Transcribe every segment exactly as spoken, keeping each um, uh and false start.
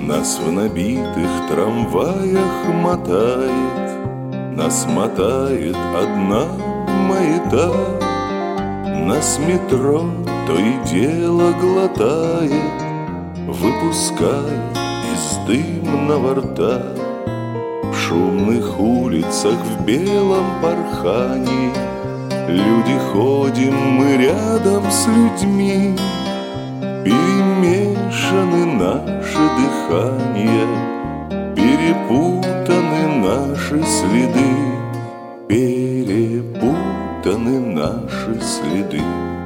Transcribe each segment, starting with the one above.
Нас в набитых трамваях мотает, нас мотает одна маята. Нас метро то и дело глотает, выпуская из дымного рта. В шумных улицах в белом бархане люди ходим мы рядом с людьми. Перемешаны наши дыхания, перепутаны наши следы, перепутаны наши следы.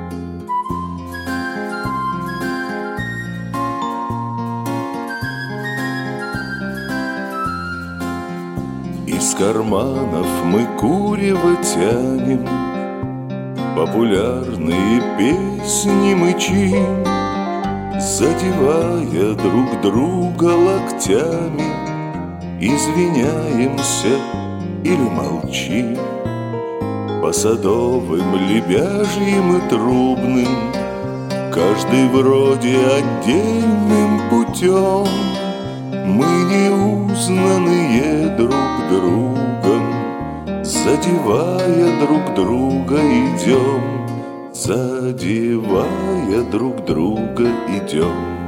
Из карманов мы курево тянем, популярные песни мычим, задевая друг друга локтями, извиняемся или молчим. По садовым, лебяжьим и трубным, каждый вроде отдельным путем, мы неузнанные друг другом, задевая друг друга идем, задевая друг друга идем.